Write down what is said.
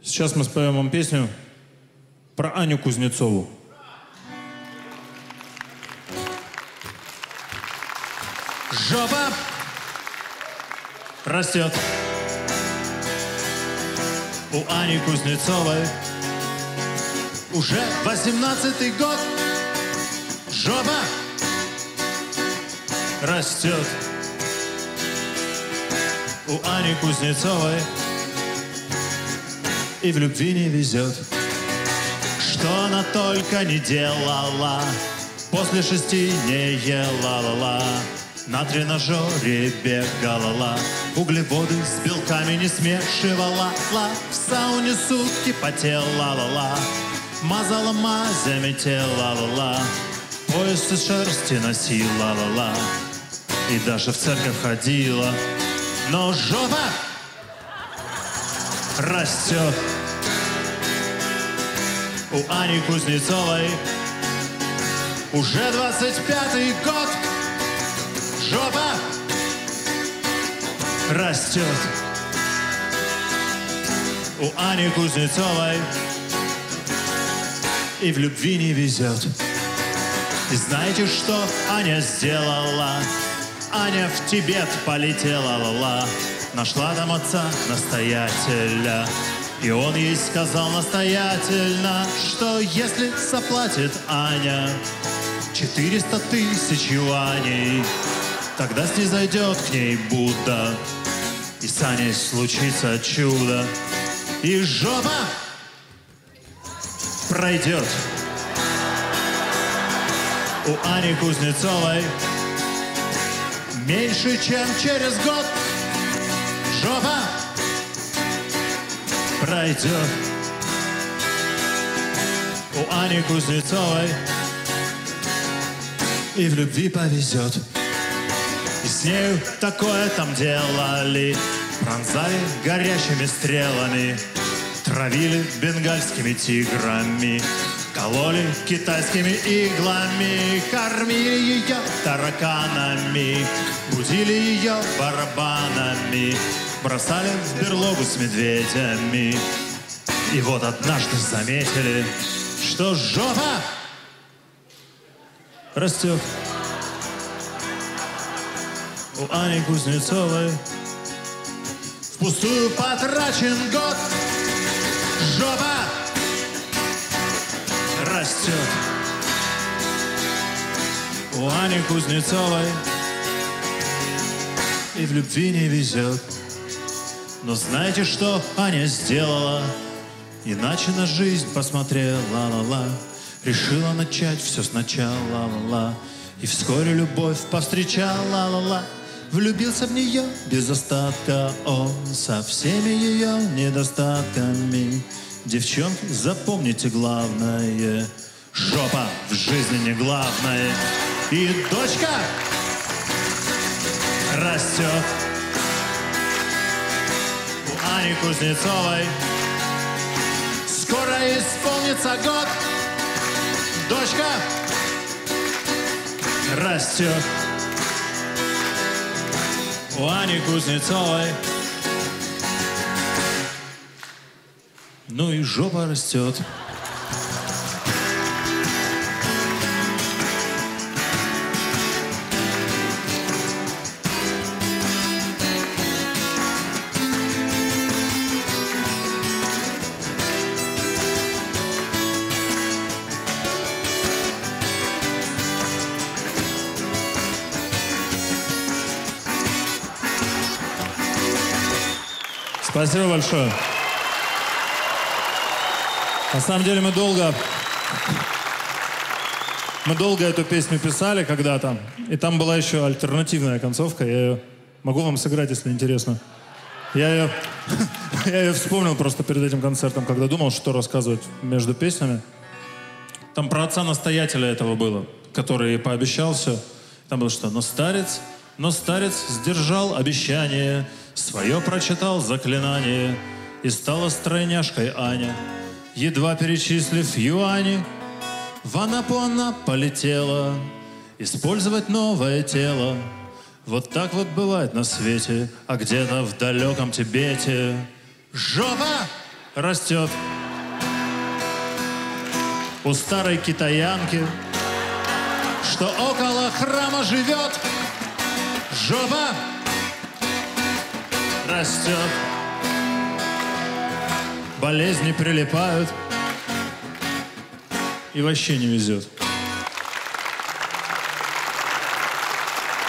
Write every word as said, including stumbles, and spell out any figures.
Сейчас мы споем вам песню про Аню Кузнецову. Жопа растет у Ани Кузнецовой уже восемнадцатый год. Жопа растет у Ани Кузнецовой и в любви не везет. Что она только не делала, после шести не ела-ла-ла, на тренажере бегала-ла, углеводы с белками не смешивала-ла, в сауне сутки потела-ла-ла, мазала мазями тела-ла-ла, пояс из шерсти носила-ла-ла, и даже в церковь ходила. Но жопа растет у Ани Кузнецовой уже двадцать пятый год. Жопа растет у Ани Кузнецовой и в любви не везет. И знаете, что Аня сделала? Аня в Тибет полетела, ла-ла, нашла там отца настоятеля. И он ей сказал настоятельно, что если заплатит Аня четыреста тысяч юаней, тогда снизойдет к ней Будда, и с Аней случится чудо, и жопа пройдет у Ани Кузнецовой меньше, чем через год. Жопа пройдет у Ани Кузнецовой и в любви повезет. И с нею такое там делали, пронзали горящими стрелами, травили бенгальскими тиграми, кололи китайскими иглами, кормили ее тараканами, будили ее барабанами, бросали в берлогу с медведями. И вот однажды заметили, что жопа растет у Ани Кузнецовой. Впустую потрачен год. Жопа растет у Ани Кузнецовой и в любви не везет. Но знаете, что Аня сделала? Иначе на жизнь посмотрела, ла-ла, решила начать все сначала, ла-ла, и вскоре любовь повстречала, ла-ла, влюбился в нее без остатка он, со всеми ее недостатками. Девчонки, запомните главное, жопа в жизни не главное. И дочка растет у Ани Кузнецовой. Скоро исполнится год. Дочка растет у Ани Кузнецовой. Ну и жопа растет. Спасибо большое. На самом деле мы долго, мы долго эту песню писали когда-то, и там была еще альтернативная концовка. Я ее могу вам сыграть, если интересно. Я ее, я ее вспомнил просто перед этим концертом, когда думал, что рассказывать между песнями. Там про отца-настоятеля этого было, который пообещал все. Там было что? Но старец, но старец сдержал обещание, свое прочитал заклинание, и стала стройняшкой Аня. Едва перечислив юани, в Анапу она полетела использовать новое тело. Вот так вот бывает на свете, а где-то в далеком Тибете жопа растет. У старой китаянки, что около храма живет, жопа растет. Болезни прилипают и вообще не везет.